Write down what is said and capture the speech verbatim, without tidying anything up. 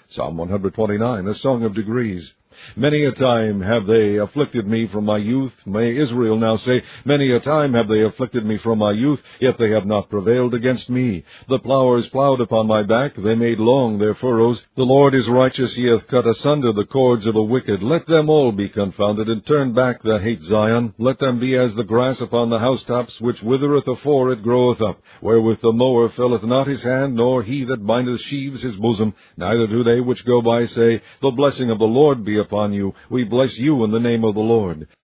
Psalm one twenty-nine, a song of degrees. Many a time have they afflicted me from my youth. May Israel now say, Many a time have they afflicted me from my youth, yet they have not prevailed against me. The plowers plowed upon my back, they made long their furrows. The Lord is righteous, he hath cut asunder the cords of the wicked. Let them all be confounded, and turn back that hate Zion. Let them be as the grass upon the housetops, which withereth afore it groweth up, wherewith the mower filleth not his hand, nor he that bindeth sheaves his bosom. Neither do they which go by say, The blessing of the Lord be upon you. We bless you in the name of the Lord.